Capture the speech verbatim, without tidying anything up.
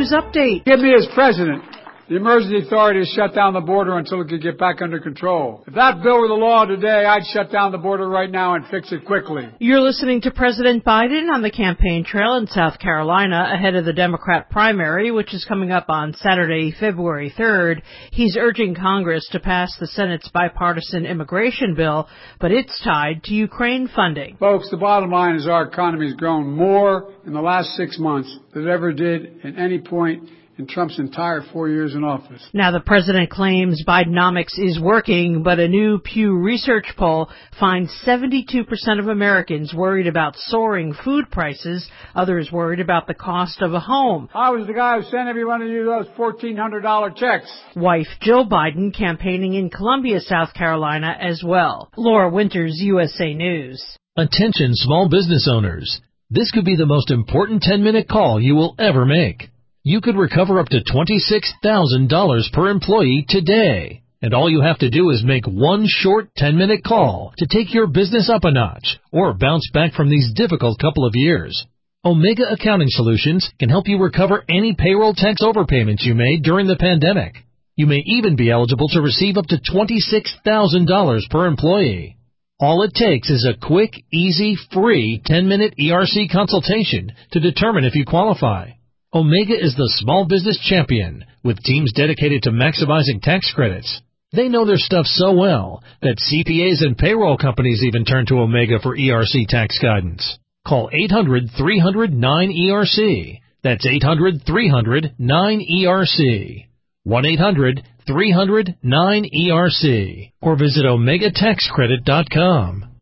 News Update. Give me as president. The emergency authority has shut down the border until it could get back under control. If that bill were the law today, I'd shut down the border right now and fix it quickly. You're listening to President Biden on the campaign trail in South Carolina ahead of the Democrat primary, which is coming up on Saturday, February third. He's urging Congress to pass the Senate's bipartisan immigration bill, but it's tied to Ukraine funding. Folks, the bottom line is our economy has grown more in the last six months than it ever did at any point in Trump's entire four years in office. Now, the president claims Bidenomics is working, but a new Pew Research poll finds seventy-two percent of Americans worried about soaring food prices, others worried about the cost of a home. I was the guy who sent every one of you those fourteen hundred dollars checks. Wife Jill Biden campaigning in Columbia, South Carolina as well. Laura Winters, U S A News. Attention small business owners. This could be the most important ten-minute call you will ever make. You could recover up to twenty-six thousand dollars per employee today. And all you have to do is make one short ten-minute call to take your business up a notch or bounce back from these difficult couple of years. Omega Accounting Solutions can help you recover any payroll tax overpayments you made during the pandemic. You may even be eligible to receive up to twenty-six thousand dollars per employee. All it takes is a quick, easy, free ten-minute E R C consultation to determine if you qualify. Omega is the small business champion with teams dedicated to maximizing tax credits. They know their stuff so well that C P As and payroll companies even turn to Omega for E R C tax guidance. Call eight hundred, three hundred, nine E R C. That's eight hundred, three hundred, nine E R C. one eight hundred, three hundred, nine E R C. Or visit omega tax credit dot com.